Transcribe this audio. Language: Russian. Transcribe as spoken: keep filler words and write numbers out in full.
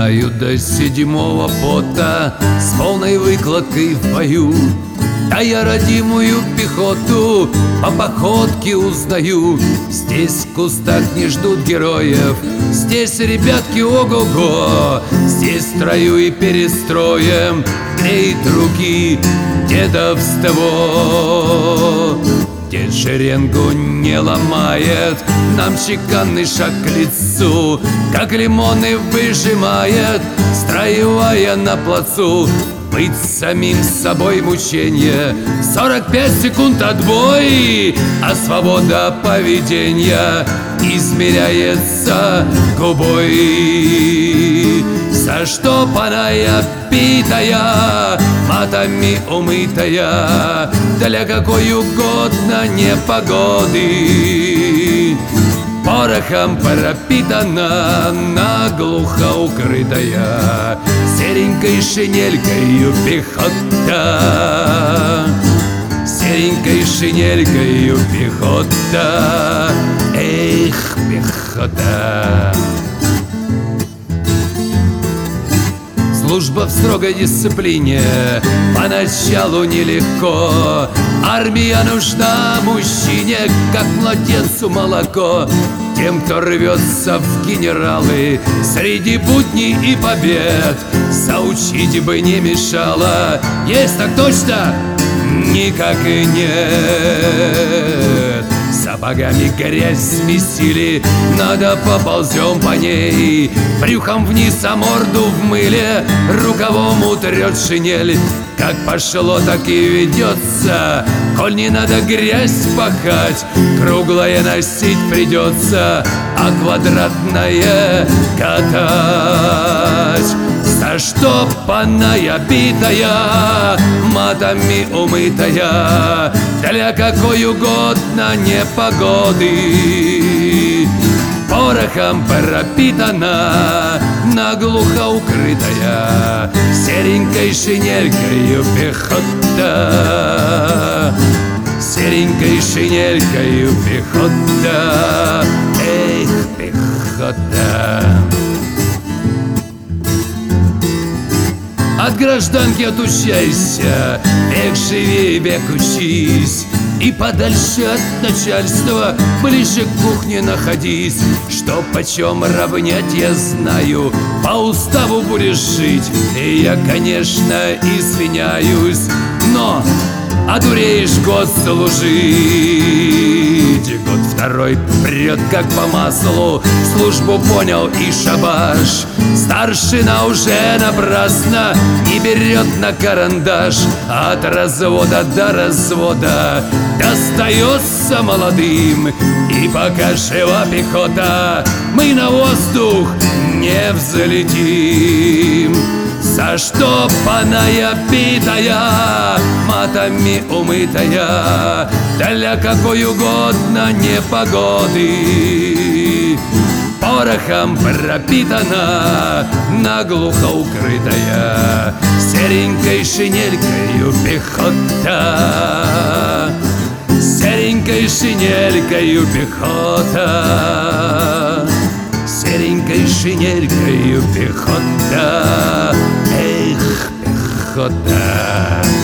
знаю до седьмого пота с полной выкладкой в бою. Да я родимую пехоту по походке узнаю. Здесь в кустах не ждут героев, здесь, ребятки, ого-го. Здесь в строю и перестроем греет руки дедовство. Дед шеренгу не ломает, нам чеканный шаг к лицу, как лимоны выжимает, строевая на плацу. Быть самим собой мученье, сорок пять секунд отбой, а свобода поведения измеряется губой. Заштопанная, битая, матами умытая, для какой угодно непогоды. Порохом пропитана, наглухо укрытая, серенькой шинелькою пехота. Серенькой шинелькою пехота. Эх, пехота. Служба в строгой дисциплине поначалу нелегко. Армия нужна мужчине, как младенцу молоко. Тем, кто рвется в генералы среди будней и побед, заучить бы не мешало. Есть так точно? Никак и нет. Сапогами грязь смесили, надо поползем по ней. Брюхом вниз, а морду в мыле, рукавом утрет шинель. Как пошло, так и ведется, коль не надо грязь пахать, круглое носить придется, а квадратное катать. Заштопанная, битая, матами умытая, для какой угодно непогоды. Порохом пропитана, наглухо укрытая, серенькой шинелькою пехота. Серенькой шинелькою пехота. Эх, пехота. От гражданки отучайся, век живи, век учись, и подальше от начальства, ближе к кухне находись. Что почем равнять я знаю, по уставу будешь жить. И я, конечно, извиняюсь, но одуреешь год служить. Год второй прет как по маслу, службу понял и шабаш. Старшина уже напрасно не берет на карандаш. От развода до развода достается молодым. И пока жива пехота, мы на воздух не взлетим. Заштопанная, битая, матами умытая, для какой угодно непогоды. Порохом пропитана, наглухо укрытая, серенькой шинелькою пехота. Серенькой шинелькою пехота. Серенькой шинелькою пехота. Эх, пехота.